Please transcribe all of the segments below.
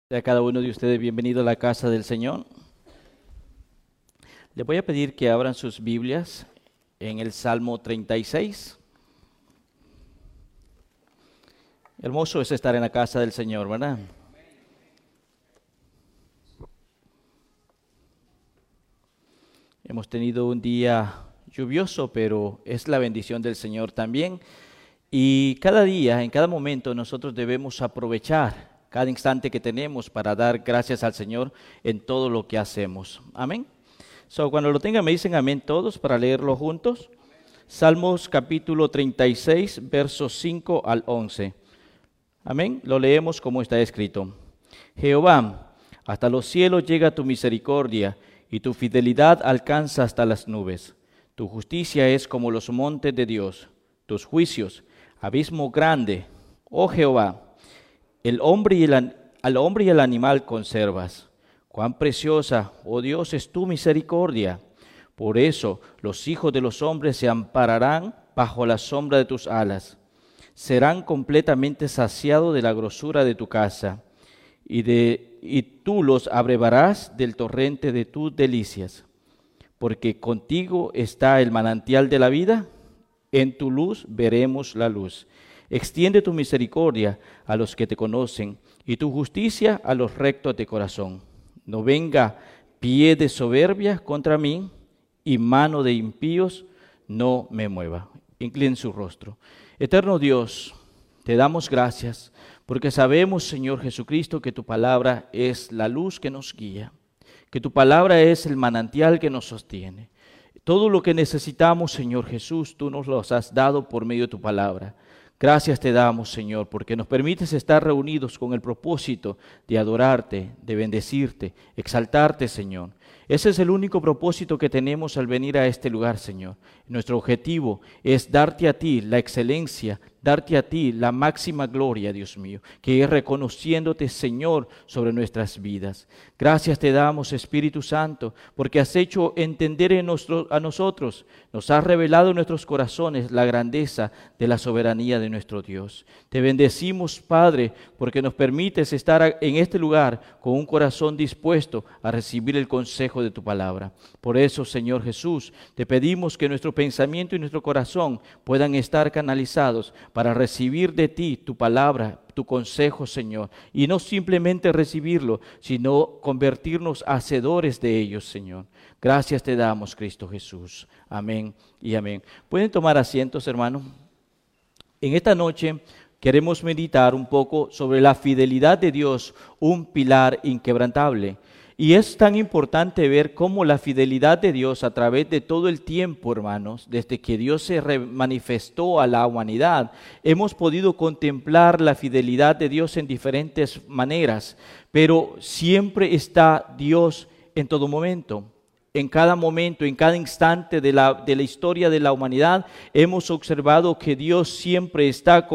A cada uno de ustedes bienvenido a la casa del Señor. Les voy a pedir que abran sus Biblias en el Salmo 36. Hermoso es estar en la casa del Señor, ¿verdad? Hemos tenido un día lluvioso, pero es la bendición del Señor también. Y cada día, en cada momento, nosotros debemos aprovechar cada instante que tenemos para dar gracias al Señor en todo lo que hacemos. Amén. Cuando lo tengan me dicen amén todos para leerlo juntos. Salmos capítulo 36, versos 5 al 11. Amén. Lo leemos como está escrito. Jehová, hasta los cielos llega tu misericordia y tu fidelidad alcanza hasta las nubes. Tu justicia es como los montes de Dios, tus juicios, abismo grande, oh Jehová. Al hombre y el animal conservas. Cuán preciosa, oh Dios, es tu misericordia. Por eso los hijos de los hombres se ampararán bajo la sombra de tus alas. Serán completamente saciados de la grosura de tu casa, y tú los abrevarás del torrente de tus delicias. Porque contigo está el manantial de la vida, en tu luz veremos la luz. Extiende tu misericordia a los que te conocen y tu justicia a los rectos de corazón. No venga pie de soberbia contra mí y mano de impíos no me mueva. Inclinen su rostro. Eterno Dios, te damos gracias porque sabemos, Señor Jesucristo, que tu palabra es la luz que nos guía, que tu palabra es el manantial que nos sostiene. Todo lo que necesitamos, Señor Jesús, tú nos lo has dado por medio de tu palabra. Gracias te damos, Señor, porque nos permites estar reunidos con el propósito de adorarte, de bendecirte, exaltarte, Señor. Ese es el único propósito que tenemos al venir a este lugar, Señor. Nuestro objetivo es darte a ti la excelencia, darte a ti la máxima gloria, Dios mío, que es reconociéndote, Señor, sobre nuestras vidas. Gracias te damos, Espíritu Santo, porque has hecho entender a nosotros, nos has revelado en nuestros corazones la grandeza de la soberanía de nuestro Dios. Te bendecimos, Padre, porque nos permites estar en este lugar con un corazón dispuesto a recibir el consejo de tu palabra. Por eso, Señor Jesús, te pedimos que nuestro pensamiento y nuestro corazón puedan estar canalizados para recibir de ti tu palabra, tu consejo, Señor, y no simplemente recibirlo, sino convertirnos hacedores de ellos, Señor. Gracias te damos, Cristo Jesús. Amén y amén. ¿Pueden tomar asientos, hermanos? En esta noche queremos meditar un poco sobre la fidelidad de Dios, un pilar inquebrantable. Y es tan importante ver cómo la fidelidad de Dios a través de todo el tiempo, hermanos, desde que Dios se manifestó a la humanidad, hemos podido contemplar la fidelidad de Dios en diferentes maneras, pero siempre está Dios en todo momento. En cada momento, en cada instante de la historia de la humanidad, hemos observado que Dios siempre está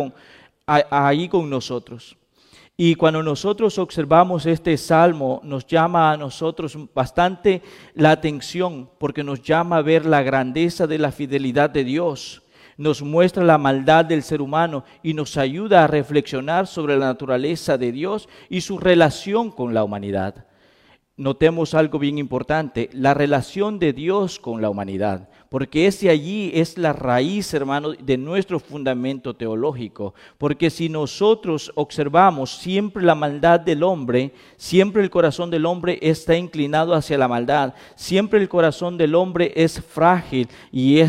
ahí con nosotros. Y cuando nosotros observamos este salmo, nos llama a nosotros bastante la atención, porque nos llama a ver la grandeza de la fidelidad de Dios. Nos muestra la maldad del ser humano y nos ayuda a reflexionar sobre la naturaleza de Dios y su relación con la humanidad. Notemos algo bien importante, la relación de Dios con la humanidad, porque ese allí es la raíz, hermano, de nuestro fundamento teológico, porque si nosotros observamos siempre la maldad del hombre, siempre el corazón del hombre está inclinado hacia la maldad, siempre el corazón del hombre es frágil y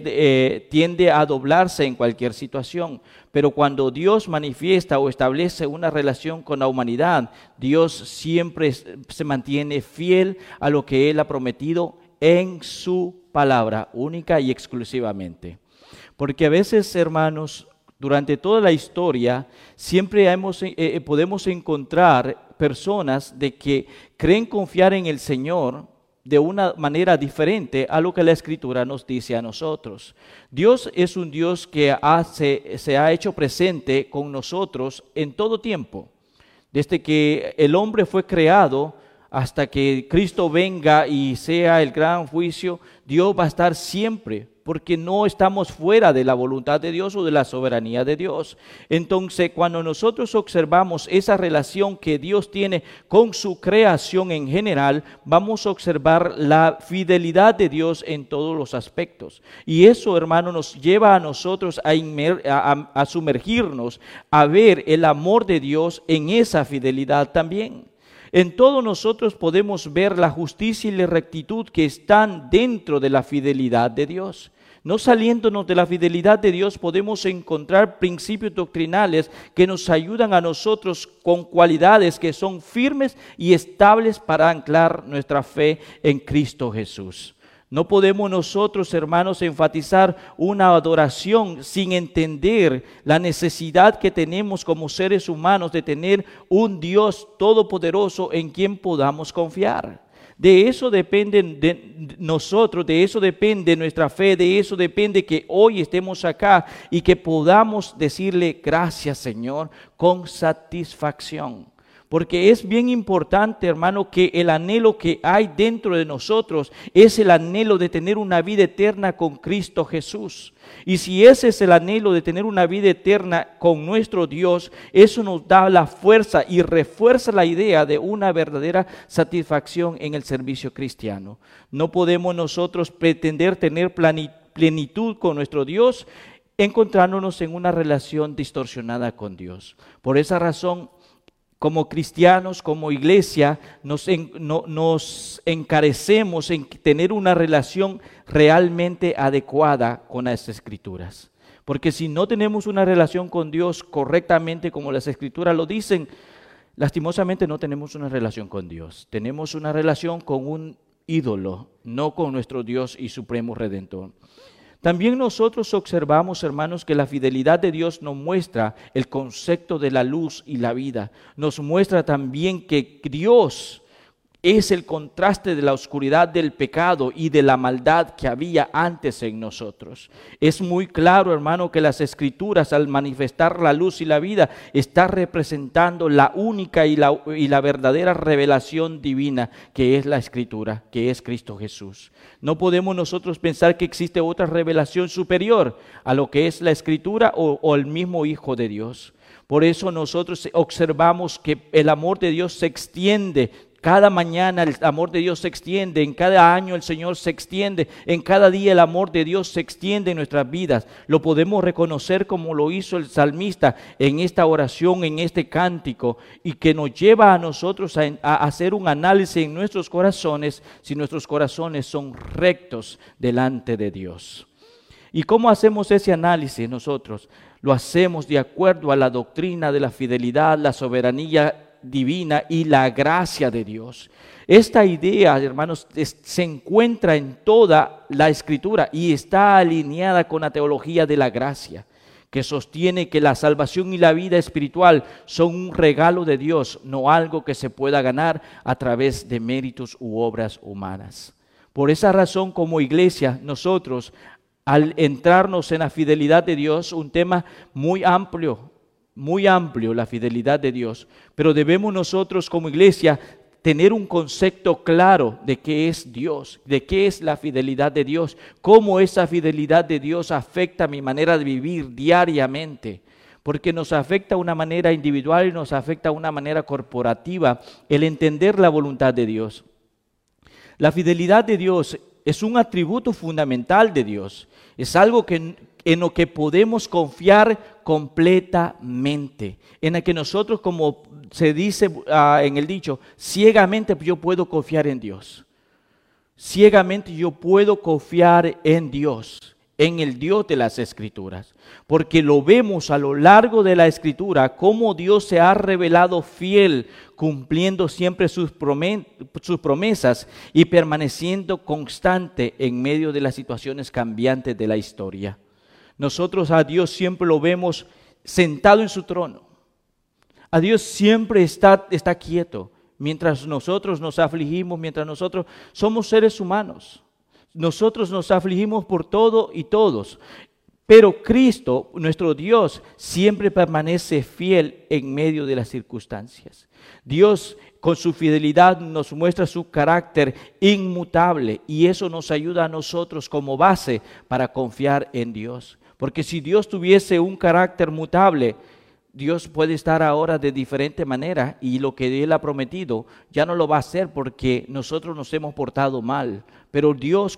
tiende a doblarse en cualquier situación. Pero cuando Dios manifiesta o establece una relación con la humanidad, Dios siempre se mantiene fiel a lo que Él ha prometido en su palabra, única y exclusivamente. Porque a veces, hermanos, durante toda la historia, siempre podemos encontrar personas de que creen confiar en el Señor de una manera diferente a lo que la Escritura nos dice a nosotros. Dios es un Dios que se ha hecho presente con nosotros en todo tiempo. Desde que el hombre fue creado hasta que Cristo venga y sea el gran juicio, Dios va a estar siempre porque no estamos fuera de la voluntad de Dios o de la soberanía de Dios. Entonces, cuando nosotros observamos esa relación que Dios tiene con su creación en general, vamos a observar la fidelidad de Dios en todos los aspectos. Y eso, hermano, nos lleva a nosotros a sumergirnos, a ver el amor de Dios en esa fidelidad también. En todos nosotros podemos ver la justicia y la rectitud que están dentro de la fidelidad de Dios. No saliéndonos de la fidelidad de Dios, podemos encontrar principios doctrinales que nos ayudan a nosotros con cualidades que son firmes y estables para anclar nuestra fe en Cristo Jesús. No podemos nosotros, hermanos, enfatizar una adoración sin entender la necesidad que tenemos como seres humanos de tener un Dios todopoderoso en quien podamos confiar. De eso depende de nosotros, de eso depende nuestra fe, de eso depende que hoy estemos acá y que podamos decirle gracias, Señor, con satisfacción. Porque es bien importante, hermano, que el anhelo que hay dentro de nosotros es el anhelo de tener una vida eterna con Cristo Jesús. Y si ese es el anhelo de tener una vida eterna con nuestro Dios, eso nos da la fuerza y refuerza la idea de una verdadera satisfacción en el servicio cristiano. No podemos nosotros pretender tener plenitud con nuestro Dios encontrándonos en una relación distorsionada con Dios. Por esa razón, como cristianos, como iglesia, nos encarecemos en tener una relación realmente adecuada con las Escrituras. Porque si no tenemos una relación con Dios correctamente, como las Escrituras lo dicen, lastimosamente no tenemos una relación con Dios. Tenemos una relación con un ídolo, no con nuestro Dios y Supremo Redentor. También nosotros observamos, hermanos, que la fidelidad de Dios nos muestra el concepto de la luz y la vida. Nos muestra también que Dios es el contraste de la oscuridad del pecado y de la maldad que había antes en nosotros. Es muy claro, hermano, que las Escrituras, al manifestar la luz y la vida, está representando la única y la verdadera revelación divina que es la Escritura, que es Cristo Jesús. No podemos nosotros pensar que existe otra revelación superior a lo que es la Escritura o el mismo Hijo de Dios. Por eso nosotros observamos que el amor de Dios se extiende. Cada mañana el amor de Dios se extiende, en cada año el Señor se extiende, en cada día el amor de Dios se extiende en nuestras vidas. Lo podemos reconocer como lo hizo el salmista en esta oración, en este cántico, y que nos lleva a nosotros a hacer un análisis en nuestros corazones, si nuestros corazones son rectos delante de Dios. ¿Y cómo hacemos ese análisis nosotros? Lo hacemos de acuerdo a la doctrina de la fidelidad, la soberanía divina y la gracia de Dios. Esta idea, hermanos, se encuentra en toda la Escritura y está alineada con la teología de la gracia, que sostiene que la salvación y la vida espiritual son un regalo de Dios, no algo que se pueda ganar a través de méritos u obras humanas. Por esa razón, como iglesia, nosotros, al entrarnos en la fidelidad de Dios, un tema muy amplio, la fidelidad de Dios, pero debemos nosotros como iglesia tener un concepto claro de qué es Dios, de qué es la fidelidad de Dios, cómo esa fidelidad de Dios afecta mi manera de vivir diariamente, porque nos afecta de una manera individual y nos afecta de una manera corporativa el entender la voluntad de Dios. La fidelidad de Dios es un atributo fundamental de Dios, es algo en lo que podemos confiar completamente, en el que nosotros, como se dice en el dicho, ciegamente yo puedo confiar en Dios. Ciegamente yo puedo confiar en Dios, en el Dios de las Escrituras, porque lo vemos a lo largo de la Escritura, cómo Dios se ha revelado fiel, cumpliendo siempre sus promesas y permaneciendo constante en medio de las situaciones cambiantes de la historia. Nosotros a Dios siempre lo vemos sentado en su trono. A Dios siempre está quieto, mientras nosotros nos afligimos, mientras nosotros somos seres humanos. Nosotros nos afligimos por todo y todos, pero Cristo, nuestro Dios, siempre permanece fiel en medio de las circunstancias. Dios con su fidelidad nos muestra su carácter inmutable y eso nos ayuda a nosotros como base para confiar en Dios. Porque si Dios tuviese un carácter mutable, Dios puede estar ahora de diferente manera y lo que Él ha prometido ya no lo va a hacer porque nosotros nos hemos portado mal. Pero Dios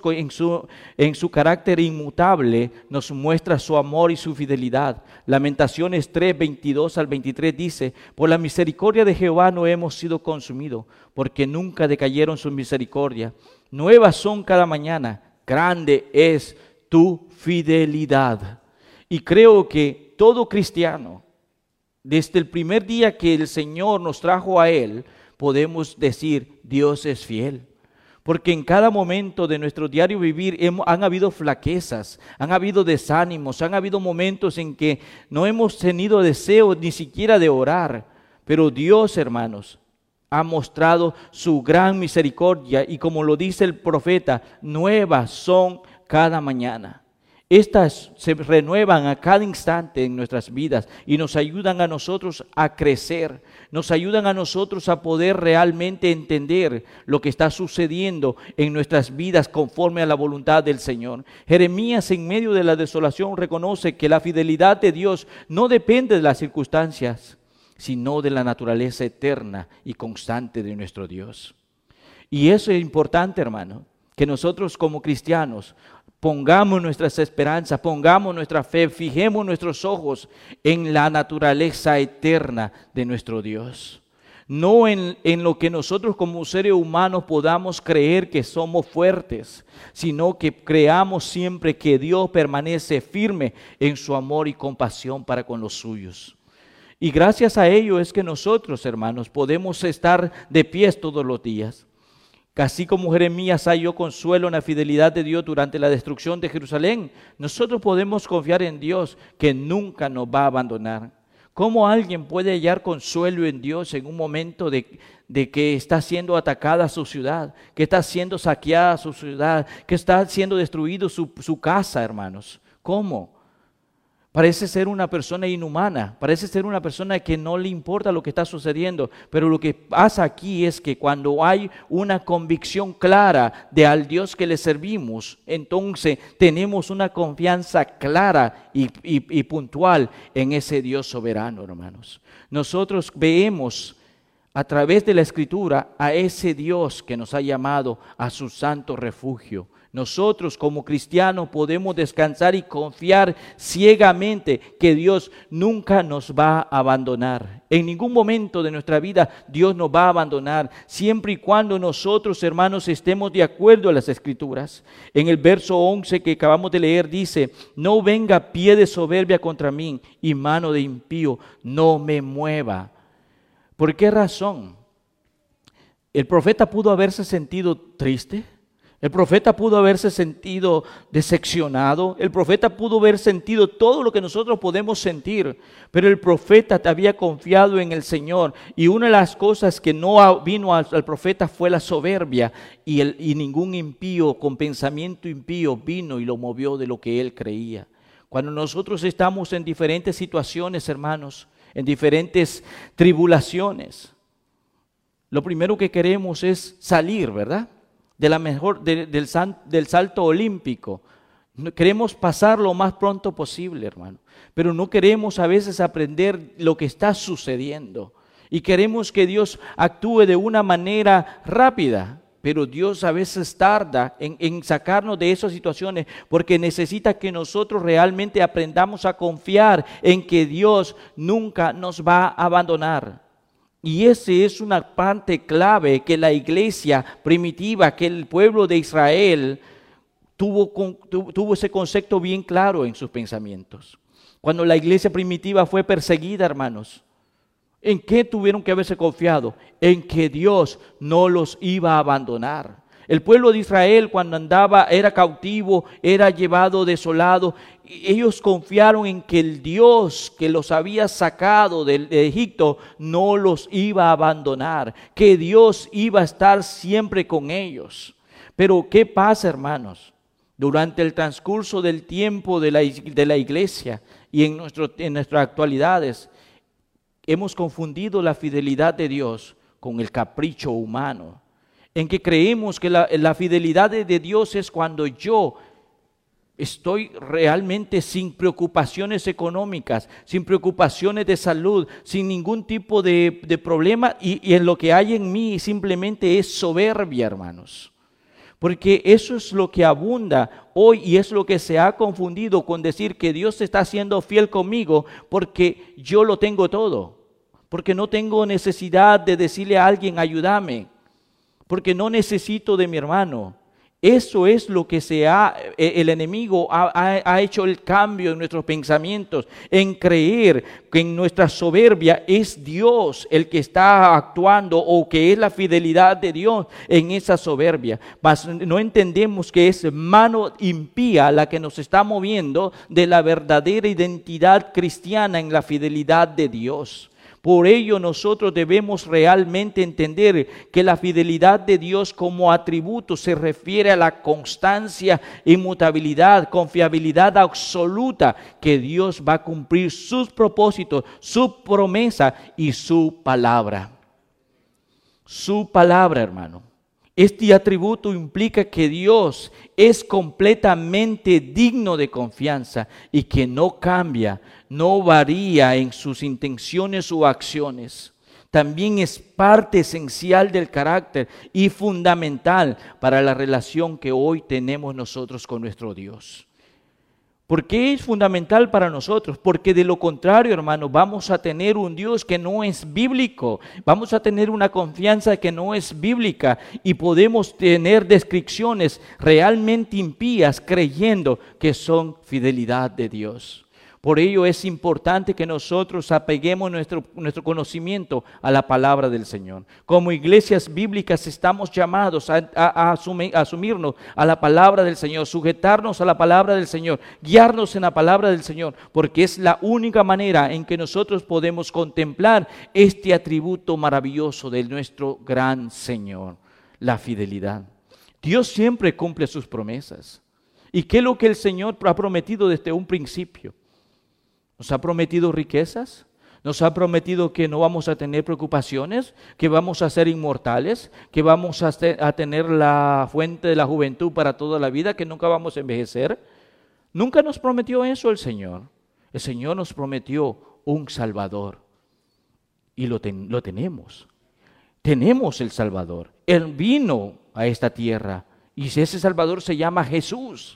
en su carácter inmutable nos muestra su amor y su fidelidad. Lamentaciones 3, 22 al 23 dice: por la misericordia de Jehová no hemos sido consumidos, porque nunca decayeron su misericordia. Nuevas son cada mañana, grande es tu fidelidad. Y creo que todo cristiano, desde el primer día que el Señor nos trajo a Él, podemos decir: Dios es fiel. Porque en cada momento de nuestro diario vivir han habido flaquezas, han habido desánimos, han habido momentos en que no hemos tenido deseo ni siquiera de orar. Pero Dios, hermanos, ha mostrado su gran misericordia y como lo dice el profeta, nuevas son cada mañana. Estas se renuevan a cada instante en nuestras vidas y nos ayudan a nosotros a crecer, nos ayudan a nosotros a poder realmente entender lo que está sucediendo en nuestras vidas conforme a la voluntad del Señor. Jeremías, en medio de la desolación, reconoce que la fidelidad de Dios no depende de las circunstancias, sino de la naturaleza eterna y constante de nuestro Dios. Y eso es importante, hermano, que nosotros como cristianos pongamos nuestras esperanzas, pongamos nuestra fe, fijemos nuestros ojos en la naturaleza eterna de nuestro Dios. No en lo que nosotros como seres humanos podamos creer que somos fuertes, sino que creamos siempre que Dios permanece firme en su amor y compasión para con los suyos. Y gracias a ello es que nosotros, hermanos, podemos estar de pies todos los días. Así como Jeremías halló consuelo en la fidelidad de Dios durante la destrucción de Jerusalén, nosotros podemos confiar en Dios que nunca nos va a abandonar. ¿Cómo alguien puede hallar consuelo en Dios en un momento de que está siendo atacada su ciudad, que está siendo saqueada su ciudad, que está siendo destruido su casa, hermanos? ¿Cómo? Parece ser una persona inhumana, parece ser una persona que no le importa lo que está sucediendo, pero lo que pasa aquí es que cuando hay una convicción clara de al Dios que le servimos, entonces tenemos una confianza clara y puntual en ese Dios soberano, hermanos. Nosotros vemos a través de la Escritura a ese Dios que nos ha llamado a su santo refugio. Nosotros como cristianos podemos descansar y confiar ciegamente que Dios nunca nos va a abandonar. En ningún momento de nuestra vida Dios nos va a abandonar, siempre y cuando nosotros, hermanos, estemos de acuerdo a las Escrituras. En el verso 11 que acabamos de leer dice: no venga pie de soberbia contra mí y mano de impío no me mueva. ¿Por qué razón? ¿El profeta pudo haberse sentido triste? El profeta pudo haberse sentido decepcionado, el profeta pudo haber sentido todo lo que nosotros podemos sentir, pero el profeta había confiado en el Señor y una de las cosas que no vino al profeta fue la soberbia y ningún impío con pensamiento impío vino y lo movió de lo que él creía. Cuando nosotros estamos en diferentes situaciones, hermanos, en diferentes tribulaciones, lo primero que queremos es salir, ¿verdad? Del salto olímpico. Queremos pasar lo más pronto posible, hermano. Pero no queremos a veces aprender lo que está sucediendo. Y queremos que Dios actúe de una manera rápida. Pero Dios a veces tarda en sacarnos de esas situaciones porque necesita que nosotros realmente aprendamos a confiar en que Dios nunca nos va a abandonar. Y esa es una parte clave que la iglesia primitiva, que el pueblo de Israel tuvo ese concepto bien claro en sus pensamientos. Cuando la iglesia primitiva fue perseguida, hermanos, ¿en qué tuvieron que haberse confiado? En que Dios no los iba a abandonar. El pueblo de Israel cuando era cautivo, era llevado desolado, ellos confiaron en que el Dios que los había sacado de Egipto no los iba a abandonar, que Dios iba a estar siempre con ellos. Pero ¿qué pasa, hermanos? Durante el transcurso del tiempo de la iglesia y en nuestras actualidades, hemos confundido la fidelidad de Dios con el capricho humano, en que creemos que la fidelidad de Dios es cuando yo estoy realmente sin preocupaciones económicas, sin preocupaciones de salud, sin ningún tipo de problema y en lo que hay en mí simplemente es soberbia, hermanos. Porque eso es lo que abunda hoy y es lo que se ha confundido con decir que Dios está siendo fiel conmigo porque yo lo tengo todo. Porque no tengo necesidad de decirle a alguien, ayúdame. Porque no necesito de mi hermano. Eso es lo que el enemigo ha hecho el cambio en nuestros pensamientos, en creer que en nuestra soberbia es Dios el que está actuando o que es la fidelidad de Dios en esa soberbia. Mas no entendemos que es mano impía la que nos está moviendo de la verdadera identidad cristiana en la fidelidad de Dios. Por ello nosotros debemos realmente entender que la fidelidad de Dios como atributo se refiere a la constancia, inmutabilidad, confiabilidad absoluta que Dios va a cumplir sus propósitos, su promesa y su palabra. Su palabra, hermano. Este atributo implica que Dios es completamente digno de confianza y que no cambia, no varía en sus intenciones o acciones. También es parte esencial del carácter y fundamental para la relación que hoy tenemos nosotros con nuestro Dios. ¿Por qué es fundamental para nosotros? Porque de lo contrario, hermano, vamos a tener un Dios que no es bíblico. Vamos a tener una confianza que no es bíblica y podemos tener descripciones realmente impías creyendo que son fidelidad de Dios. Por ello es importante que nosotros apeguemos nuestro conocimiento a la palabra del Señor. Como iglesias bíblicas estamos llamados a asumirnos a la palabra del Señor, sujetarnos a la palabra del Señor, guiarnos en la palabra del Señor, porque es la única manera en que nosotros podemos contemplar este atributo maravilloso de nuestro gran Señor, la fidelidad. Dios siempre cumple sus promesas. ¿Y qué es lo que el Señor ha prometido desde un principio? ¿Nos ha prometido riquezas? ¿Nos ha prometido que no vamos a tener preocupaciones? ¿Que vamos a ser inmortales? ¿Que vamos a tener la fuente de la juventud para toda la vida? ¿Que nunca vamos a envejecer? Nunca nos prometió eso el Señor. El Señor nos prometió un Salvador. Y lo tenemos. Tenemos el Salvador. Él vino a esta tierra. Y ese Salvador se llama Jesús.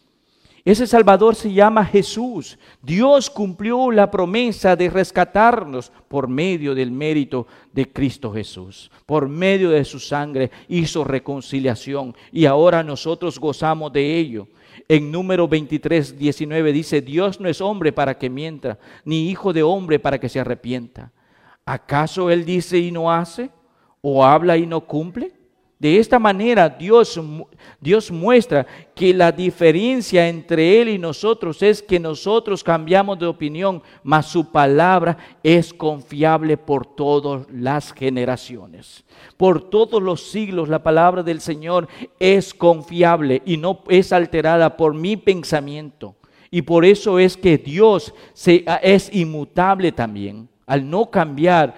Ese Salvador se llama Jesús. Dios cumplió la promesa de rescatarnos por medio del mérito de Cristo Jesús. Por medio de su sangre hizo reconciliación y ahora nosotros gozamos de ello. En Número 23, 19 dice, Dios no es hombre para que mienta, ni hijo de hombre para que se arrepienta. ¿Acaso Él dice y no hace? ¿O habla y no cumple? De esta manera Dios muestra que la diferencia entre Él y nosotros es que nosotros cambiamos de opinión, mas su palabra es confiable por todas las generaciones. Por todos los siglos la palabra del Señor es confiable y no es alterada por mi pensamiento. Y por eso es que Dios es inmutable también. Al no cambiar,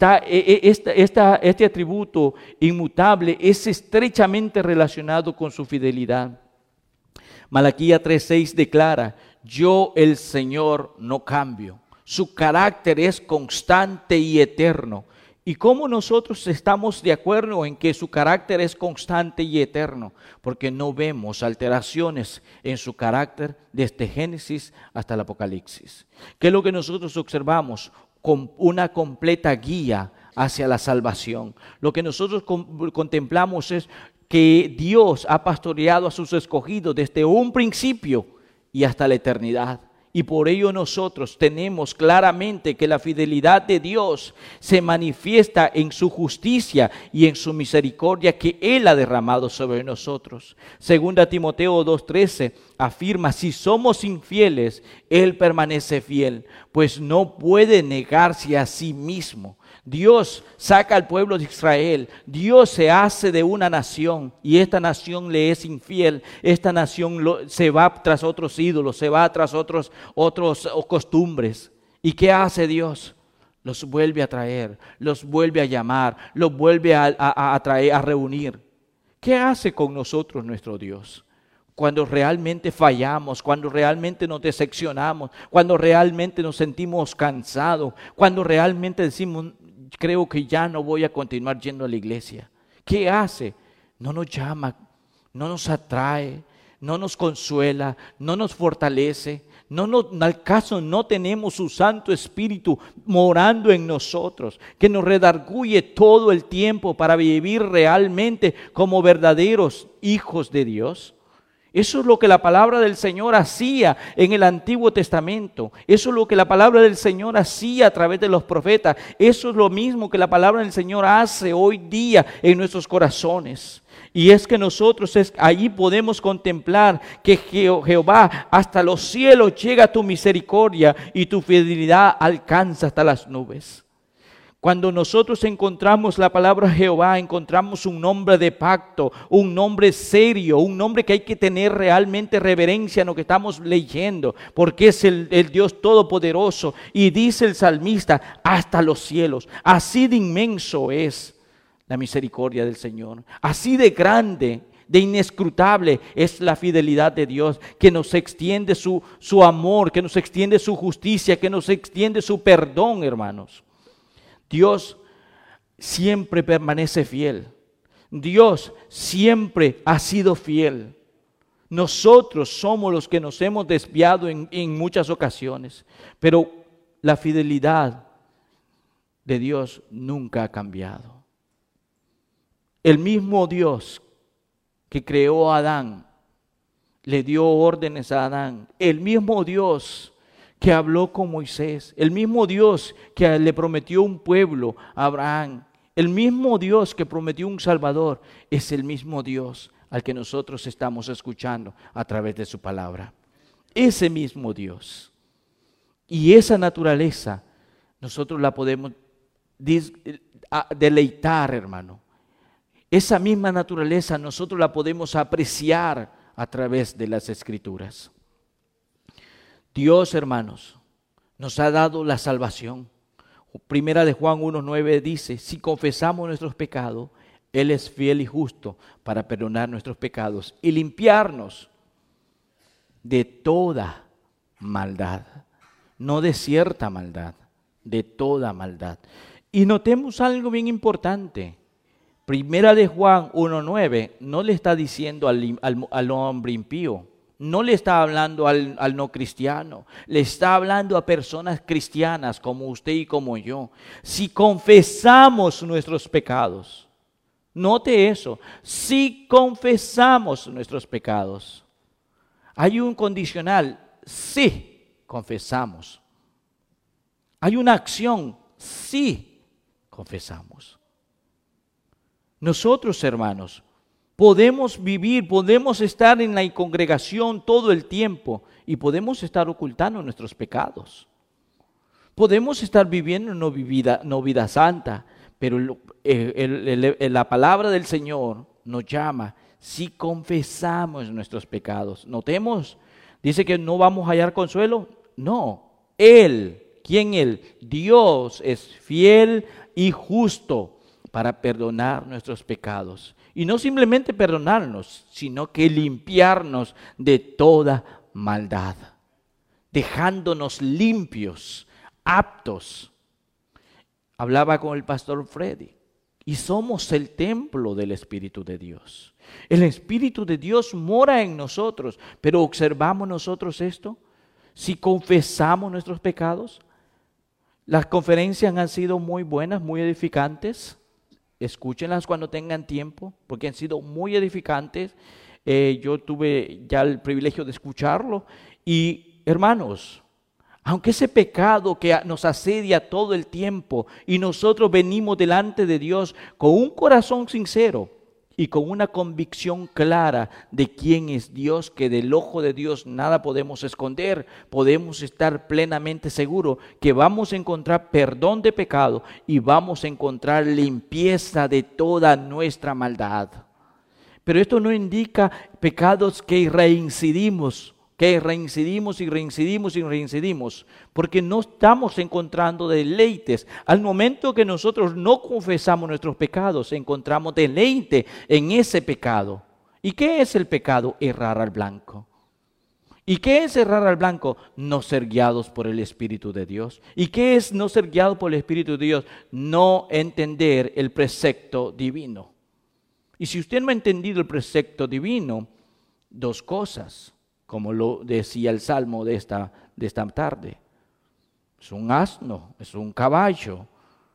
este atributo inmutable es estrechamente relacionado con su fidelidad. Malaquías 3:6 declara, yo el Señor no cambio. Su carácter es constante y eterno. ¿Y cómo nosotros estamos de acuerdo en que su carácter es constante y eterno? Porque no vemos alteraciones en su carácter desde Génesis hasta el Apocalipsis. ¿Qué es lo que nosotros observamos? Con una completa guía hacia la salvación. Lo que nosotros contemplamos es que Dios ha pastoreado a sus escogidos desde un principio y hasta la eternidad. Y por ello nosotros tenemos claramente que la fidelidad de Dios se manifiesta en su justicia y en su misericordia que Él ha derramado sobre nosotros. Segunda Timoteo 2:13 afirma, si somos infieles, Él permanece fiel, pues no puede negarse a sí mismo. Dios saca al pueblo de Israel, Dios se hace de una nación y esta nación le es infiel, esta nación se va tras otros ídolos, se va tras otros costumbres. ¿Y qué hace Dios? los vuelve a traer, los vuelve a llamar, los vuelve a traer, a reunir. ¿Qué hace con nosotros nuestro Dios? Cuando realmente fallamos, cuando realmente nos decepcionamos, cuando realmente nos sentimos cansados, cuando realmente decimos, creo que ya no voy a continuar yendo a la iglesia. ¿Qué hace? No nos llama, no nos atrae, no nos consuela, no nos fortalece. Al caso no tenemos su Santo Espíritu morando en nosotros, que nos redarguye todo el tiempo para vivir realmente como verdaderos hijos de Dios. Eso es lo que la palabra del Señor hacía en el Antiguo Testamento. Eso es lo que la palabra del Señor hacía a través de los profetas. Eso es lo mismo que la palabra del Señor hace hoy día en nuestros corazones. Y es que nosotros allí podemos contemplar que Jehová hasta los cielos llega tu misericordia y tu fidelidad alcanza hasta las nubes. Cuando nosotros encontramos la palabra Jehová, encontramos un nombre de pacto, un nombre serio, un nombre que hay que tener realmente reverencia en lo que estamos leyendo, porque es el Dios todopoderoso. Y dice el salmista, hasta los cielos, así de inmenso es la misericordia del Señor, así de grande, de inescrutable es la fidelidad de Dios, que nos extiende su amor, que nos extiende su justicia, que nos extiende su perdón, hermanos. Dios siempre permanece fiel. Dios siempre ha sido fiel. Nosotros somos los que nos hemos desviado en muchas ocasiones, pero la fidelidad de Dios nunca ha cambiado. El mismo Dios que creó a Adán, le dio órdenes a Adán. El mismo Dios que habló con Moisés, el mismo Dios que le prometió un pueblo a Abraham, el mismo Dios que prometió un Salvador, es el mismo Dios al que nosotros estamos escuchando a través de su palabra. Ese mismo Dios. Y esa naturaleza nosotros la podemos deleitar, hermano. Esa misma naturaleza nosotros la podemos apreciar a través de las Escrituras. Dios, hermanos, nos ha dado la salvación. Primera de Juan 1:9 dice, si confesamos nuestros pecados, Él es fiel y justo para perdonar nuestros pecados y limpiarnos de toda maldad. No de cierta maldad, de toda maldad. Y notemos algo bien importante. Primera de Juan 1:9 no le está diciendo al hombre impío, no le está hablando al no cristiano, le está hablando a personas cristianas como usted y como yo. Si confesamos nuestros pecados, note eso, si confesamos nuestros pecados, hay un condicional, si confesamos. Hay una acción, si confesamos. Nosotros, hermanos, podemos vivir, podemos estar en la congregación todo el tiempo y podemos estar ocultando nuestros pecados. Podemos estar viviendo una vida santa, pero la palabra del Señor nos llama si confesamos nuestros pecados. Notemos, dice que no vamos a hallar consuelo. No, Él, ¿quién Él? Dios es fiel y justo para perdonar nuestros pecados. Y no simplemente perdonarnos, sino que limpiarnos de toda maldad, dejándonos limpios, aptos. Hablaba con el pastor Freddy, y somos el templo del Espíritu de Dios. El Espíritu de Dios mora en nosotros, pero ¿observamos nosotros esto? Si confesamos nuestros pecados. Las conferencias han sido muy buenas, muy edificantes. Escúchenlas cuando tengan tiempo, porque han sido muy edificantes. Yo tuve ya el privilegio de escucharlo. Y hermanos, aunque ese pecado que nos asedia todo el tiempo y nosotros venimos delante de Dios con un corazón sincero y con una convicción clara de quién es Dios, que del ojo de Dios nada podemos esconder, podemos estar plenamente seguros que vamos a encontrar perdón de pecado y vamos a encontrar limpieza de toda nuestra maldad. Pero esto no indica pecados que reincidimos, que reincidimos y reincidimos y reincidimos, porque no estamos encontrando deleites. Al momento que nosotros no confesamos nuestros pecados, encontramos deleite en ese pecado. ¿Y qué es el pecado? Errar al blanco. ¿Y qué es errar al blanco? No ser guiados por el Espíritu de Dios. ¿Y qué es no ser guiado por el Espíritu de Dios? No entender el precepto divino. Y si usted no ha entendido el precepto divino, dos cosas, como lo decía el Salmo de esta tarde. Es un asno, es un caballo.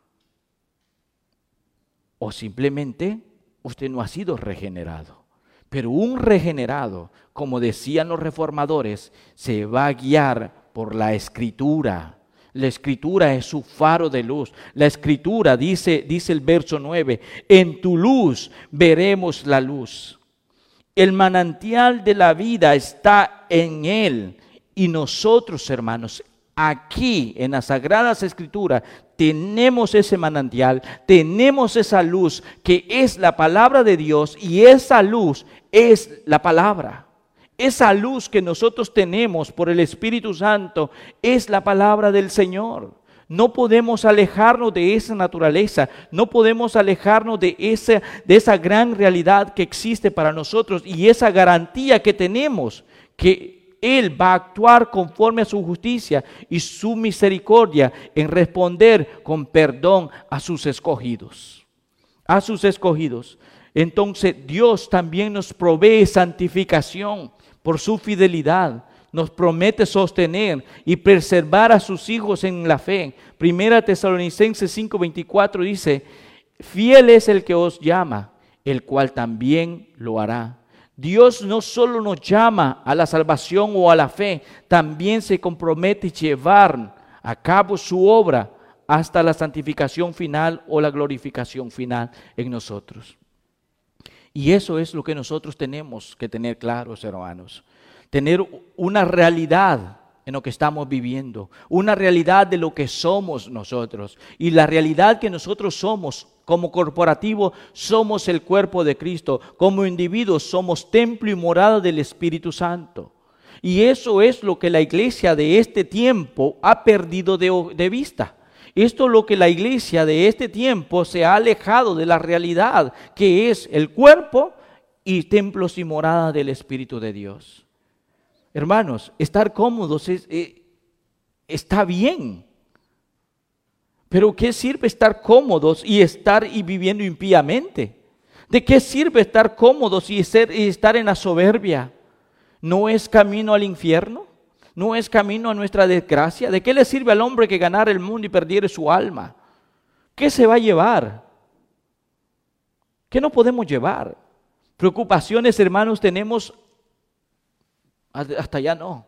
O simplemente usted no ha sido regenerado. Pero un regenerado, como decían los reformadores, se va a guiar por la Escritura. La Escritura es su faro de luz. La Escritura, dice el verso 9, en tu luz veremos la luz. El manantial de la vida está en Él. Y nosotros, hermanos, aquí en las Sagradas Escrituras tenemos ese manantial, tenemos esa luz que es la palabra de Dios, y esa luz es la palabra. Esa luz que nosotros tenemos por el Espíritu Santo es la palabra del Señor. No podemos alejarnos de esa naturaleza, no podemos alejarnos de esa gran realidad que existe para nosotros y esa garantía que tenemos que Él va a actuar conforme a su justicia y su misericordia en responder con perdón a sus escogidos. A sus escogidos. Entonces Dios también nos provee santificación por su fidelidad. Nos promete sostener y preservar a sus hijos en la fe. Primera Tesalonicenses 5:24 dice, fiel es el que os llama, el cual también lo hará. Dios no solo nos llama a la salvación o a la fe, también se compromete a llevar a cabo su obra hasta la santificación final o la glorificación final en nosotros. Y eso es lo que nosotros tenemos que tener claros, hermanos. Tener una realidad en lo que estamos viviendo, una realidad de lo que somos nosotros. Y la realidad que nosotros somos como corporativo, somos el cuerpo de Cristo. Como individuos somos templo y morada del Espíritu Santo. Y eso es lo que la iglesia de este tiempo ha perdido de vista. Esto es lo que la iglesia de este tiempo se ha alejado de la realidad, que es el cuerpo y templos y morada del Espíritu de Dios. Hermanos, estar cómodos está bien. Pero ¿qué sirve estar cómodos y viviendo impíamente? ¿De qué sirve estar cómodos y estar en la soberbia? ¿No es camino al infierno? ¿No es camino a nuestra desgracia? ¿De qué le sirve al hombre que ganara el mundo y perdiere su alma? ¿Qué se va a llevar? ¿Qué no podemos llevar? Preocupaciones, hermanos, tenemos hasta allá no.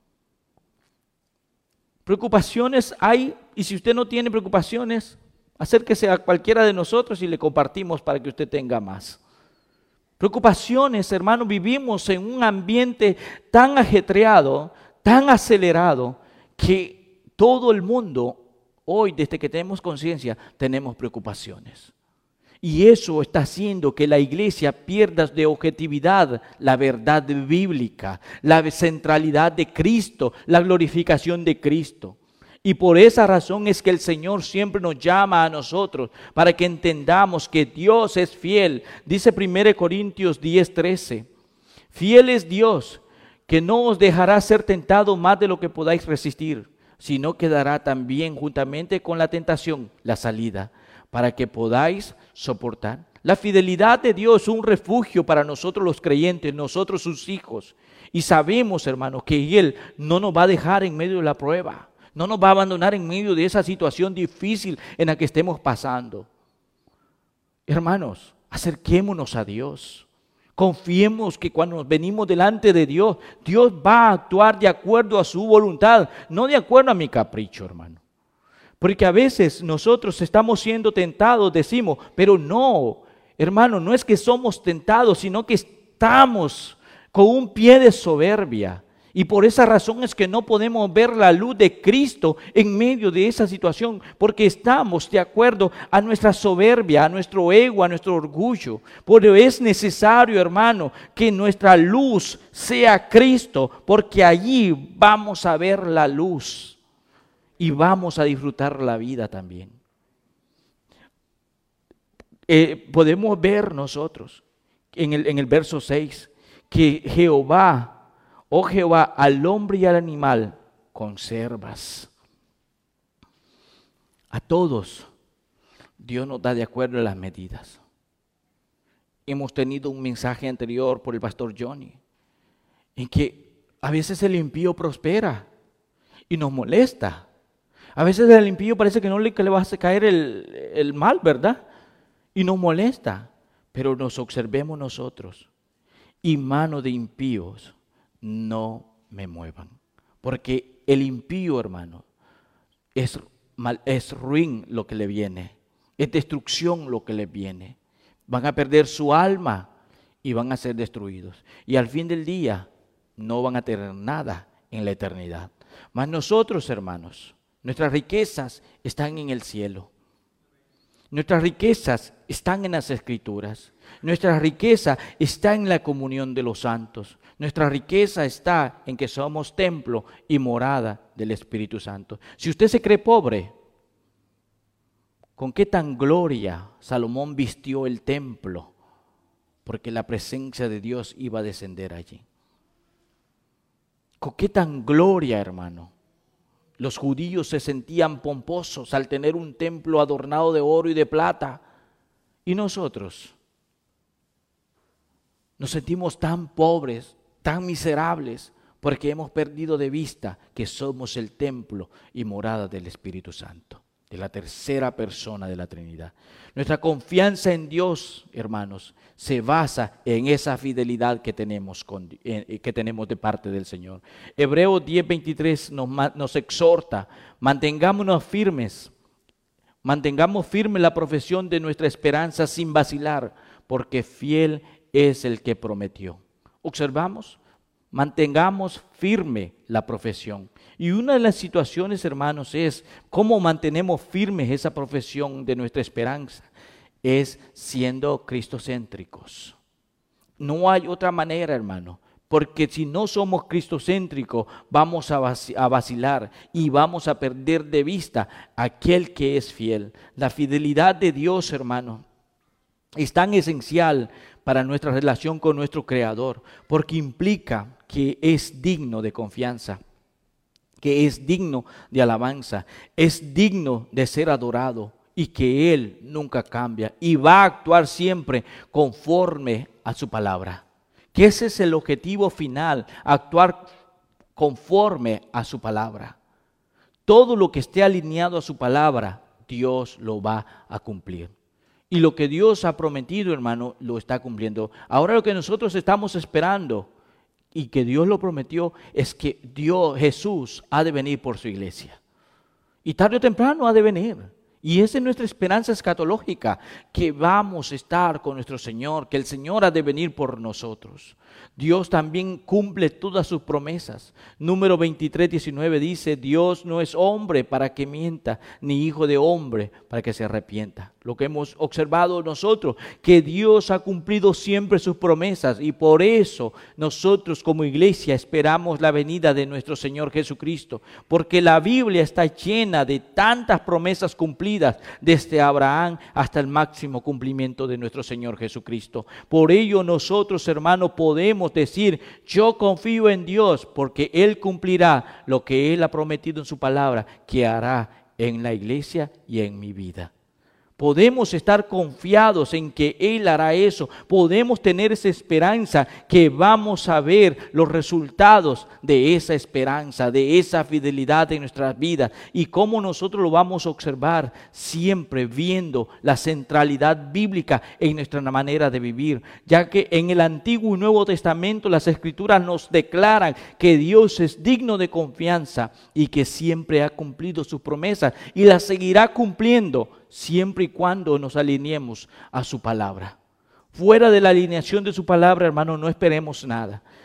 Preocupaciones hay, y si usted no tiene preocupaciones, acérquese a cualquiera de nosotros y le compartimos para que usted tenga más. Preocupaciones, hermano, vivimos en un ambiente tan ajetreado, tan acelerado, que todo el mundo, hoy desde que tenemos conciencia, tenemos preocupaciones. Y eso está haciendo que la iglesia pierda de objetividad la verdad bíblica, la centralidad de Cristo, la glorificación de Cristo. Y por esa razón es que el Señor siempre nos llama a nosotros para que entendamos que Dios es fiel. Dice 1 Corintios 10:13, fiel es Dios, que no os dejará ser tentado más de lo que podáis resistir, sino que dará también juntamente con la tentación la salida, para que podáis soportar. La fidelidad de Dios es un refugio para nosotros los creyentes, nosotros sus hijos. Y sabemos, hermanos, que Él no nos va a dejar en medio de la prueba. No nos va a abandonar en medio de esa situación difícil en la que estemos pasando. Hermanos, acerquémonos a Dios. Confiemos que cuando nos venimos delante de Dios, Dios va a actuar de acuerdo a su voluntad, no de acuerdo a mi capricho, hermano. Porque a veces nosotros estamos siendo tentados, decimos, pero no, hermano, no es que somos tentados, sino que estamos con un pie de soberbia. Y por esa razón es que no podemos ver la luz de Cristo en medio de esa situación, porque estamos de acuerdo a nuestra soberbia, a nuestro ego, a nuestro orgullo. Pero es necesario, hermano, que nuestra luz sea Cristo, porque allí vamos a ver la luz y vamos a disfrutar la vida también. Podemos ver nosotros en el verso 6 que Jehová, oh Jehová, al hombre y al animal conservas. A todos Dios nos da de acuerdo a las medidas. Hemos tenido un mensaje anterior por el pastor Johnny, en que a veces el impío prospera y nos molesta. A veces el impío parece que no le va a caer el mal, ¿verdad? Y nos molesta, pero nos observemos nosotros. Y mano de impíos no me muevan. Porque el impío, hermano, es ruin lo que le viene. Es destrucción lo que le viene. Van a perder su alma y van a ser destruidos. Y al fin del día no van a tener nada en la eternidad. Mas nosotros, hermanos, nuestras riquezas están en el cielo. Nuestras riquezas están en las Escrituras. Nuestra riqueza está en la comunión de los santos. Nuestra riqueza está en que somos templo y morada del Espíritu Santo. Si usted se cree pobre, ¿con qué tan gloria Salomón vistió el templo? Porque la presencia de Dios iba a descender allí. ¿Con qué tan gloria, hermano? Los judíos se sentían pomposos al tener un templo adornado de oro y de plata. Y nosotros nos sentimos tan pobres, tan miserables, porque hemos perdido de vista que somos el templo y morada del Espíritu Santo, de la tercera persona de la Trinidad. Nuestra confianza en Dios, hermanos, se basa en esa fidelidad que tenemos de parte del Señor. Hebreos 10:23 nos exhorta, mantengamos firme la profesión de nuestra esperanza sin vacilar, porque fiel es el que prometió. Observamos, mantengamos firme la profesión. Y una de las situaciones, hermanos, es cómo mantenemos firmes esa profesión de nuestra esperanza. Es siendo cristocéntricos. No hay otra manera, hermano, porque si no somos cristocéntricos, vamos a vacilar y vamos a perder de vista a aquel que es fiel. La fidelidad de Dios, hermano, es tan esencial para nuestra relación con nuestro Creador, porque implica que es digno de confianza, que es digno de alabanza, es digno de ser adorado, y que Él nunca cambia y va a actuar siempre conforme a su palabra. Que ese es el objetivo final, actuar conforme a su palabra. Todo lo que esté alineado a su palabra, Dios lo va a cumplir. Y lo que Dios ha prometido, hermano, lo está cumpliendo. Ahora lo que nosotros estamos esperando y que Dios lo prometió es que Jesús ha de venir por su iglesia. Y tarde o temprano ha de venir. Y esa es nuestra esperanza escatológica, que vamos a estar con nuestro Señor, que el Señor ha de venir por nosotros. Dios también cumple todas sus promesas. Número 23:19 dice, Dios no es hombre para que mienta, ni hijo de hombre para que se arrepienta. Lo que hemos observado nosotros, que Dios ha cumplido siempre sus promesas y por eso nosotros como iglesia esperamos la venida de nuestro Señor Jesucristo, porque la Biblia está llena de tantas promesas cumplidas desde Abraham hasta el máximo cumplimiento de nuestro Señor Jesucristo. Por ello nosotros, hermanos, podemos decir, yo confío en Dios porque Él cumplirá lo que Él ha prometido en su palabra que hará en la iglesia y en mi vida. Podemos estar confiados en que Él hará eso. Podemos tener esa esperanza que vamos a ver los resultados de esa esperanza, de esa fidelidad en nuestras vidas. Y cómo nosotros lo vamos a observar siempre viendo la centralidad bíblica en nuestra manera de vivir. Ya que en el Antiguo y Nuevo Testamento las Escrituras nos declaran que Dios es digno de confianza y que siempre ha cumplido sus promesas y las seguirá cumpliendo siempre y cuando nos alineemos a su palabra. Fuera de la alineación de su palabra, hermano, no esperemos nada.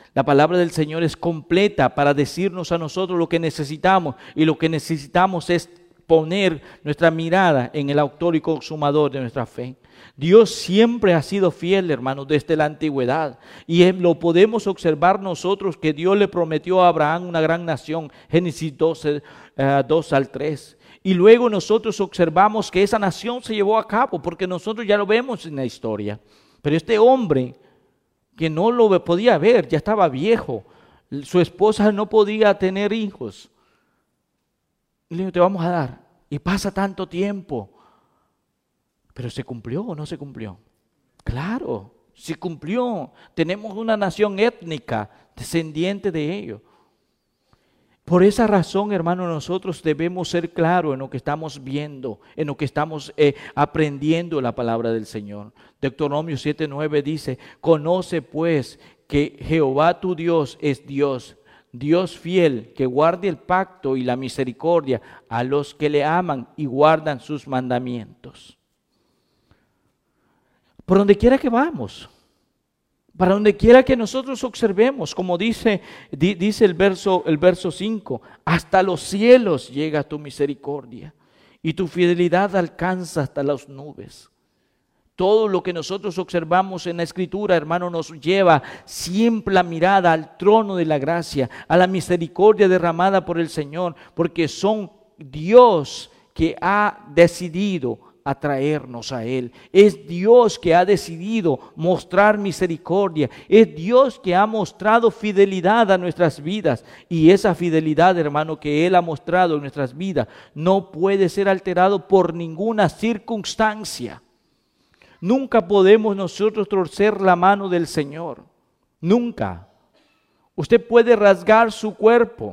La palabra del Señor es completa para decirnos a nosotros lo que necesitamos, y lo que necesitamos es poner nuestra mirada en el autor y consumador de nuestra fe. Dios siempre ha sido fiel, hermanos, desde la antigüedad, y lo podemos observar nosotros, que Dios le prometió a Abraham una gran nación, Génesis 12, 2 al 3. Y luego nosotros observamos que esa nación se llevó a cabo, porque nosotros ya lo vemos en la historia. Pero este hombre, que no lo podía ver, ya estaba viejo, su esposa no podía tener hijos, y le dijo, te vamos a dar. Y pasa tanto tiempo. ¿Pero se cumplió o no se cumplió? Claro, se cumplió. Tenemos una nación étnica descendiente de ellos. Por esa razón, hermano, nosotros debemos ser claros en lo que estamos viendo, en lo que estamos aprendiendo la palabra del Señor. Deuteronomio 7:9 dice, conoce pues que Jehová tu Dios es Dios, Dios fiel, que guarde el pacto y la misericordia a los que le aman y guardan sus mandamientos. Por donde quiera que vamos, para donde quiera que nosotros observemos, como dice el verso 5, hasta los cielos llega tu misericordia y tu fidelidad alcanza hasta las nubes. Todo lo que nosotros observamos en la Escritura, hermano, nos lleva siempre la mirada al trono de la gracia, a la misericordia derramada por el Señor, porque son Dios que ha decidido atraernos a Él. Es Dios que ha decidido mostrar misericordia. Es Dios que ha mostrado fidelidad a nuestras vidas. Y esa fidelidad, hermano, que Él ha mostrado en nuestras vidas, no puede ser alterado por ninguna circunstancia. Nunca podemos nosotros torcer la mano del Señor. Nunca. Usted puede rasgar su cuerpo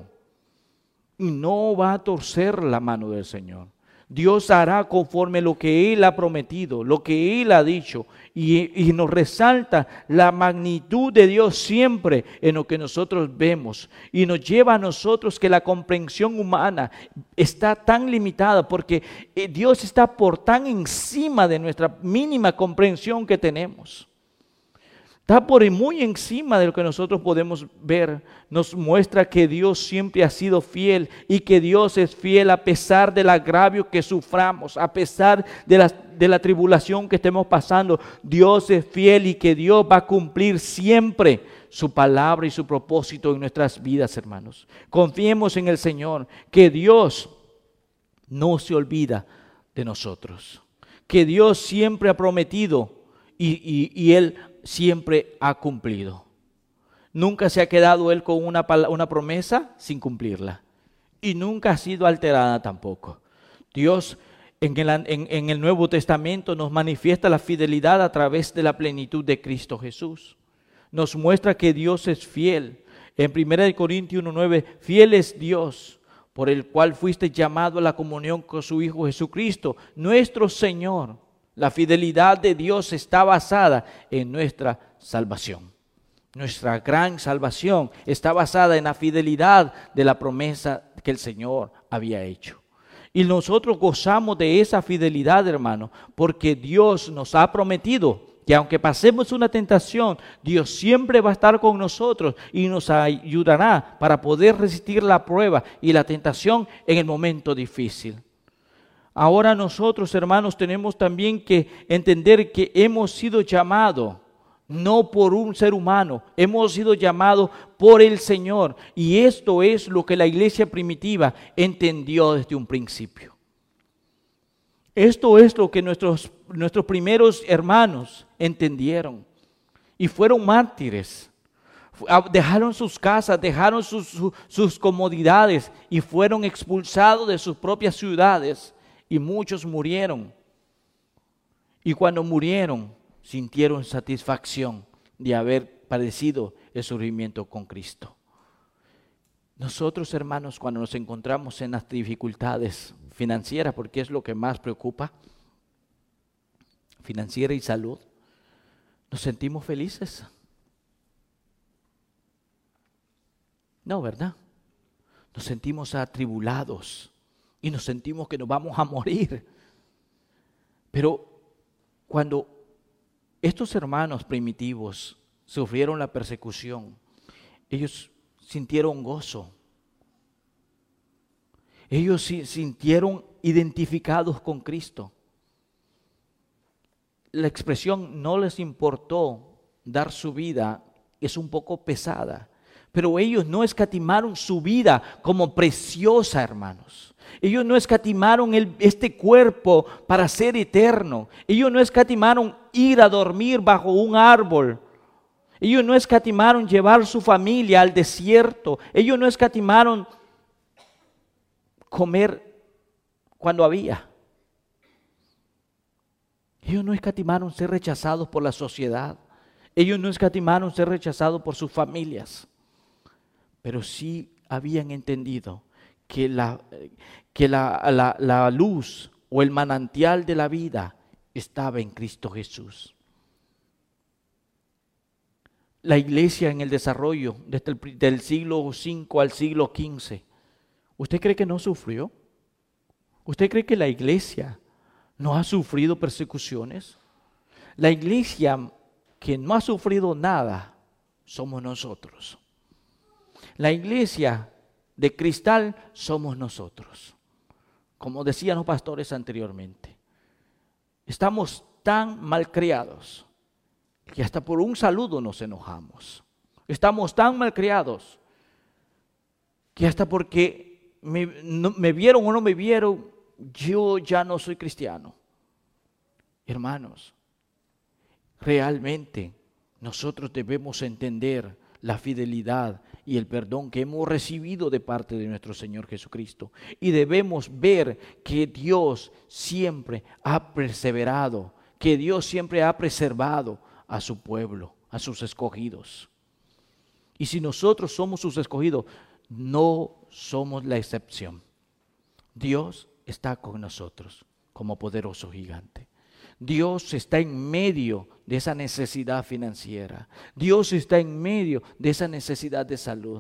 y no va a torcer la mano del Señor. Dios hará conforme lo que Él ha prometido, lo que Él ha dicho. Y nos resalta la magnitud de Dios siempre en lo que nosotros vemos. Y nos lleva a nosotros que la comprensión humana está tan limitada, porque Dios está por tan encima de nuestra mínima comprensión que tenemos. Está por muy encima de lo que nosotros podemos ver. Nos muestra que Dios siempre ha sido fiel, y que Dios es fiel a pesar del agravio que suframos, a pesar de la tribulación que estemos pasando. Dios es fiel, y que Dios va a cumplir siempre su palabra y su propósito en nuestras vidas, hermanos. Confiemos en el Señor, que Dios no se olvida de nosotros, que Dios siempre ha prometido y Él siempre ha cumplido. Nunca se ha quedado Él con una promesa sin cumplirla, y nunca ha sido alterada tampoco. Dios en el Nuevo Testamento nos manifiesta la fidelidad a través de la plenitud de Cristo Jesús. Nos muestra que Dios es fiel. En 1 Corintios 1:9, fiel es Dios, por el cual fuiste llamado a la comunión con su Hijo Jesucristo, nuestro Señor. La fidelidad de Dios está basada en nuestra salvación. Nuestra gran salvación está basada en la fidelidad de la promesa que el Señor había hecho. Y nosotros gozamos de esa fidelidad, hermano, porque Dios nos ha prometido que aunque pasemos una tentación, Dios siempre va a estar con nosotros y nos ayudará para poder resistir la prueba y la tentación en el momento difícil. Ahora nosotros, hermanos, tenemos también que entender que hemos sido llamados no por un ser humano, hemos sido llamados por el Señor. Y esto es lo que la iglesia primitiva entendió desde un principio. Esto es lo que nuestros primeros hermanos entendieron y fueron mártires. Dejaron sus casas, dejaron sus comodidades y fueron expulsados de sus propias ciudades. Y muchos murieron. Y cuando murieron, sintieron satisfacción de haber padecido el sufrimiento con Cristo. Nosotros, hermanos, cuando nos encontramos en las dificultades financieras, porque es lo que más preocupa, financiera y salud, ¿nos sentimos felices? No, ¿verdad? Nos sentimos atribulados. Y nos sentimos que nos vamos a morir. Pero cuando estos hermanos primitivos sufrieron la persecución, ellos sintieron gozo. Ellos sintieron identificados con Cristo. La expresión no les importó dar su vida es un poco pesada, pero ellos no escatimaron su vida como preciosa, hermanos. Ellos no escatimaron este cuerpo para ser eterno. Ellos no escatimaron ir a dormir bajo un árbol. Ellos no escatimaron llevar su familia al desierto. Ellos no escatimaron comer cuando había. Ellos no escatimaron ser rechazados por la sociedad. Ellos no escatimaron ser rechazados por sus familias. Pero sí habían entendido que la luz o el manantial de la vida estaba en Cristo Jesús. La iglesia en el desarrollo desde del siglo V al siglo XV, ¿usted cree que no sufrió? ¿Usted cree que la iglesia no ha sufrido persecuciones? La iglesia que no ha sufrido nada somos nosotros. La iglesia de cristal somos nosotros. Como decían los pastores anteriormente, estamos tan malcriados que hasta por un saludo nos enojamos. Estamos tan malcriados que hasta porque me vieron o no me vieron, yo ya no soy cristiano. Hermanos, realmente nosotros debemos entender la fidelidad y el perdón que hemos recibido de parte de nuestro Señor Jesucristo. Y debemos ver que Dios siempre ha perseverado, que Dios siempre ha preservado a su pueblo, a sus escogidos. Y si nosotros somos sus escogidos, no somos la excepción. Dios está con nosotros como poderoso gigante. Dios está en medio de esa necesidad financiera. Dios está en medio de esa necesidad de salud.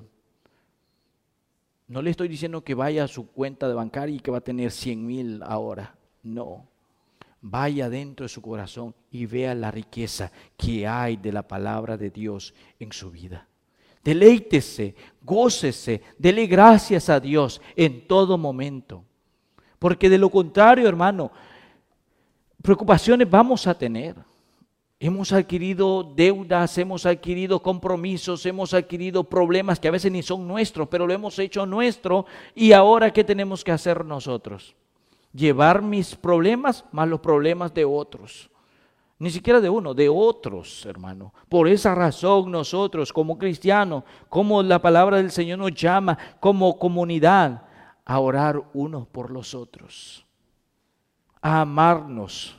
No le estoy diciendo que vaya a su cuenta de bancaria y que va a tener 100,000 ahora. No. Vaya dentro de su corazón y vea la riqueza que hay de la palabra de Dios en su vida. Deleítese, gócese, dele gracias a Dios en todo momento. Porque de lo contrario, hermano, preocupaciones vamos a tener. Hemos adquirido deudas, hemos adquirido compromisos, hemos adquirido problemas que a veces ni son nuestros, pero lo hemos hecho nuestro. Y ahora, ¿qué tenemos que hacer nosotros? Llevar mis problemas más los problemas de otros. Ni siquiera de uno, de otros, hermano. Por esa razón nosotros como cristianos, como la palabra del Señor nos llama, como comunidad, a orar unos por los otros, a amarnos.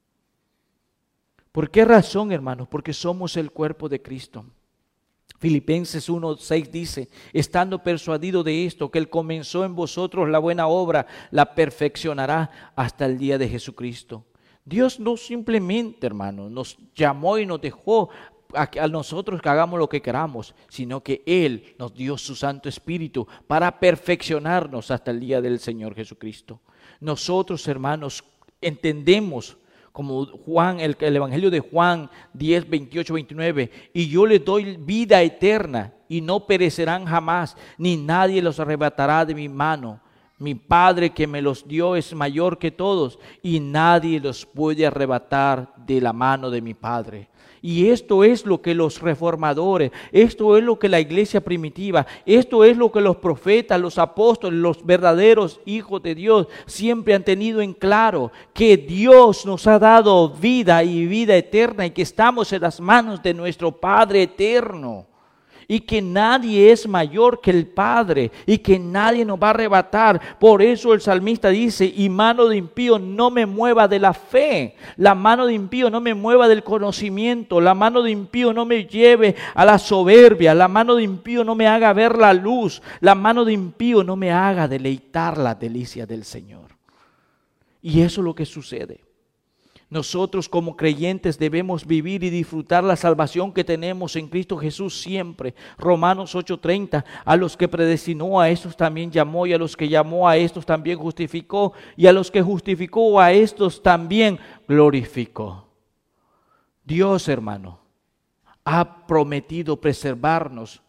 ¿Por qué razón, hermanos? Porque somos el cuerpo de Cristo. Filipenses 1:6 dice, estando persuadido de esto, que Él comenzó en vosotros la buena obra, la perfeccionará hasta el día de Jesucristo. Dios no simplemente, hermano, nos llamó y nos dejó a nosotros que hagamos lo que queramos, sino que Él nos dio su Santo Espíritu para perfeccionarnos hasta el día del Señor Jesucristo. Nosotros, hermanos, entendemos como Juan, el Evangelio de Juan 10, 28, 29, y yo les doy vida eterna y no perecerán jamás, ni nadie los arrebatará de mi mano. Mi Padre que me los dio es mayor que todos y nadie los puede arrebatar de la mano de mi Padre. Y esto es lo que los reformadores, esto es lo que la iglesia primitiva, esto es lo que los profetas, los apóstoles, los verdaderos hijos de Dios siempre han tenido en claro, que Dios nos ha dado vida y vida eterna y que estamos en las manos de nuestro Padre eterno. Y que nadie es mayor que el Padre y que nadie nos va a arrebatar. Por eso el salmista dice, y mano de impío no me mueva de la fe. La mano de impío no me mueva del conocimiento. La mano de impío no me lleve a la soberbia. La mano de impío no me haga ver la luz. La mano de impío no me haga deleitar la delicia del Señor. Y eso es lo que sucede. Nosotros como creyentes debemos vivir y disfrutar la salvación que tenemos en Cristo Jesús siempre. Romanos 8:30, a los que predestinó a estos también llamó, y a los que llamó a estos también justificó, y a los que justificó a estos también glorificó. Dios, hermano, ha prometido preservarnos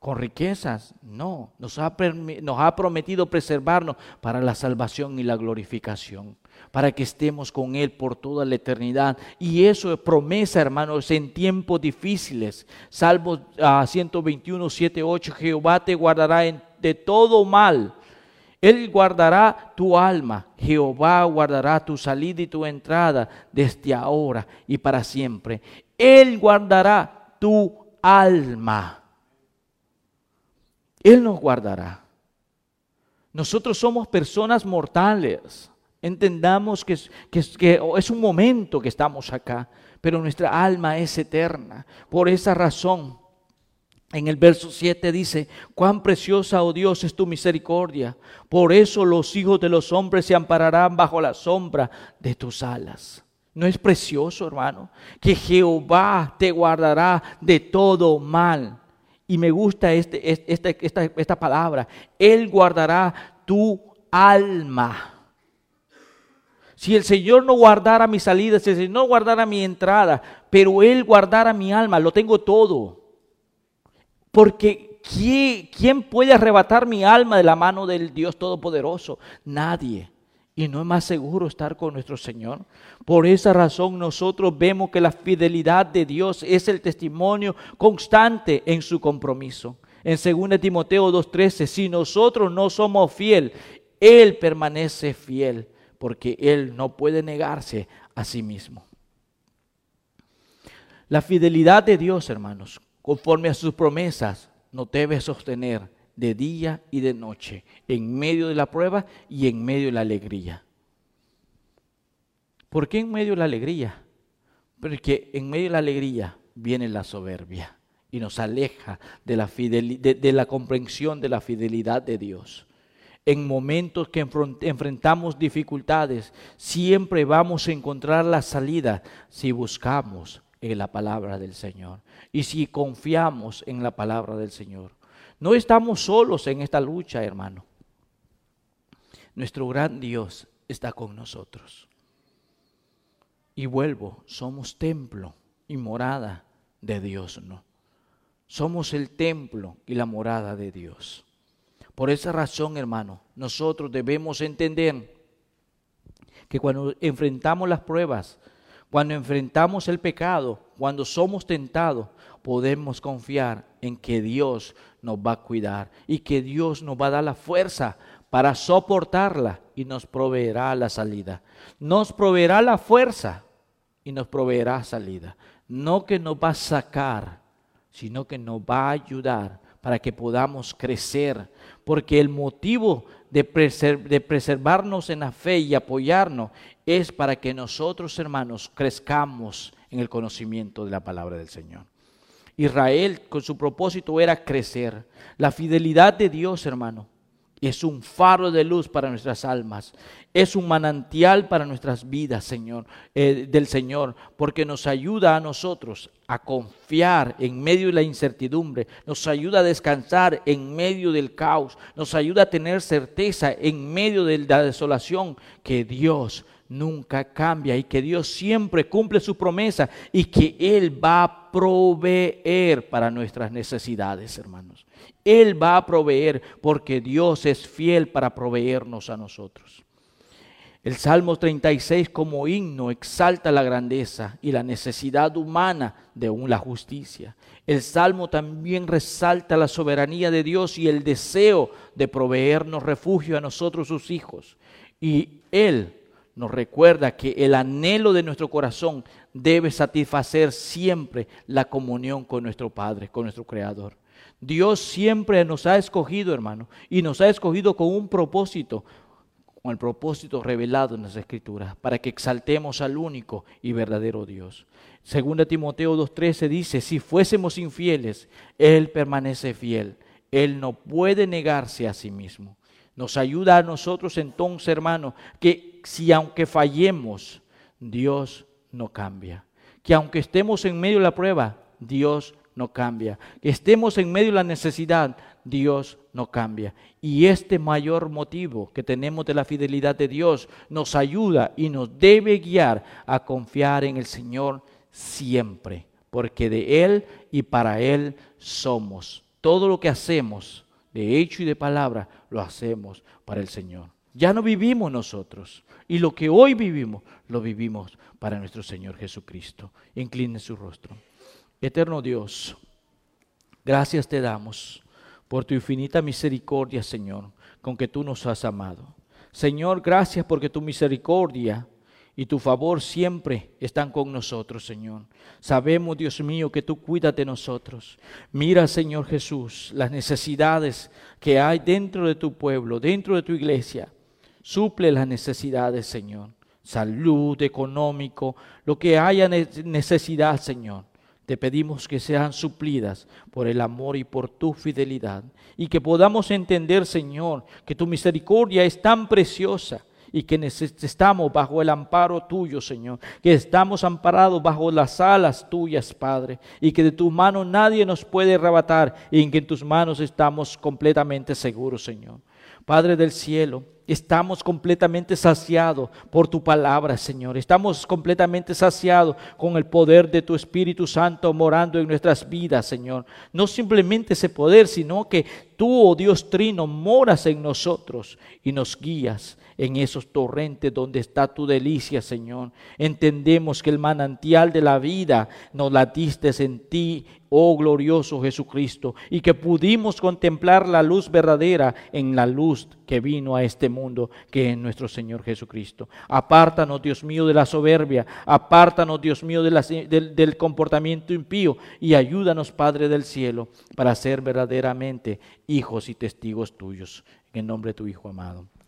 con riquezas. No, nos ha prometido preservarnos para la salvación y la glorificación, para que estemos con Él por toda la eternidad. Y eso es promesa, hermanos, en tiempos difíciles. Salmos 121, 7, 8, Jehová te guardará de todo mal. Él guardará tu alma. Jehová guardará tu salida y tu entrada desde ahora y para siempre. Él guardará tu alma. Él nos guardará. Nosotros somos personas mortales. Entendamos que es un momento que estamos acá, pero nuestra alma es eterna. Por esa razón, en el verso 7 dice, cuán preciosa, oh Dios, es tu misericordia. Por eso los hijos de los hombres se ampararán bajo la sombra de tus alas. ¿No es precioso, hermano? Que Jehová te guardará de todo mal. Y me gusta esta palabra. Él guardará tu alma. Si el Señor no guardara mi salida, si el Señor no guardara mi entrada, pero Él guardara mi alma, lo tengo todo. Porque ¿quién puede arrebatar mi alma de la mano del Dios Todopoderoso? Nadie. Y no es más seguro estar con nuestro Señor. Por esa razón nosotros vemos que la fidelidad de Dios es el testimonio constante en su compromiso. En 2 Timoteo 2:13, si nosotros no somos fieles, Él permanece fiel, porque Él no puede negarse a sí mismo. La fidelidad de Dios, hermanos, conforme a sus promesas, nos debe sostener de día y de noche, en medio de la prueba y en medio de la alegría. ¿Por qué en medio de la alegría? Porque en medio de la alegría viene la soberbia y nos aleja de la comprensión de la fidelidad de Dios. En momentos que enfrentamos dificultades, siempre vamos a encontrar la salida si buscamos en la palabra del Señor y si confiamos en la palabra del Señor. No estamos solos en esta lucha, hermano. Nuestro gran Dios está con nosotros. Y vuelvo, somos templo y morada de Dios, ¿no? Somos el templo y la morada de Dios. Por esa razón, hermano, nosotros debemos entender que cuando enfrentamos las pruebas, cuando enfrentamos el pecado, cuando somos tentados, podemos confiar en que Dios nos va a cuidar y que Dios nos va a dar la fuerza para soportarla y nos proveerá la salida. Nos proveerá la fuerza y nos proveerá salida. No que nos va a sacar, sino que nos va a ayudar para que podamos crecer. Porque el motivo de preservarnos en la fe y apoyarnos es para que nosotros, hermanos, crezcamos en el conocimiento de la palabra del Señor. Israel, con su propósito era crecer. La fidelidad de Dios, hermano, es un faro de luz para nuestras almas. Es un manantial para nuestras vidas, Señor, del Señor, porque nos ayuda a nosotros a confiar en medio de la incertidumbre, nos ayuda a descansar en medio del caos, nos ayuda a tener certeza en medio de la desolación que Dios nunca cambia y que Dios siempre cumple su promesa y que Él va a proveer para nuestras necesidades, hermanos. Él va a proveer porque Dios es fiel para proveernos a nosotros. El Salmo 36 como himno exalta la grandeza y la necesidad humana de la justicia. El Salmo también resalta la soberanía de Dios y el deseo de proveernos refugio a nosotros sus hijos. Y Él nos recuerda que el anhelo de nuestro corazón debe satisfacer siempre la comunión con nuestro Padre, con nuestro Creador. Dios siempre nos ha escogido, hermano, y nos ha escogido con un propósito, con el propósito revelado en las Escrituras, para que exaltemos al único y verdadero Dios. 2 Timoteo 2:13 dice, si fuésemos infieles, Él permanece fiel. Él no puede negarse a sí mismo. Nos ayuda a nosotros entonces, hermano, que si aunque fallemos, Dios no cambia. Que aunque estemos en medio de la prueba, Dios no cambia. Que estemos en medio de la necesidad, Dios no cambia. Y este mayor motivo que tenemos de la fidelidad de Dios nos ayuda y nos debe guiar a confiar en el Señor siempre. Porque de Él y para Él somos Todo lo que hacemos, de hecho y de palabra, lo hacemos para el Señor. Ya no vivimos nosotros. Y lo que hoy vivimos, lo vivimos para nuestro Señor Jesucristo. Incline su rostro. Eterno Dios, gracias te damos por tu infinita misericordia, Señor, con que tú nos has amado. Señor, gracias porque tu misericordia y tu favor siempre están con nosotros, Señor. Sabemos, Dios mío, que tú cuidas de nosotros. Mira, Señor Jesús, las necesidades que hay dentro de tu pueblo, dentro de tu iglesia. Suple las necesidades, Señor. Salud, económico, lo que haya necesidad, Señor. Te pedimos que sean suplidas por el amor y por tu fidelidad. Y que podamos entender, Señor, que tu misericordia es tan preciosa y que estamos bajo el amparo tuyo, Señor. Que estamos amparados bajo las alas tuyas, Padre. Y que de tus manos nadie nos puede arrebatar y en que en tus manos estamos completamente seguros, Señor. Padre del cielo, estamos completamente saciados por tu palabra, Señor. Estamos completamente saciados con el poder de tu Espíritu Santo morando en nuestras vidas, Señor. No simplemente ese poder, sino que tú, oh Dios Trino, moras en nosotros y nos guías en esos torrentes donde está tu delicia, Señor. Entendemos que el manantial de la vida nos la diste en ti, oh glorioso Jesucristo, y que pudimos contemplar la luz verdadera en la luz que vino a este mundo, que es nuestro Señor Jesucristo. Apártanos, Dios mío, de la soberbia, apártanos, Dios mío, del comportamiento impío, y ayúdanos, Padre del cielo, para ser verdaderamente hijos y testigos tuyos. En el nombre de tu Hijo amado.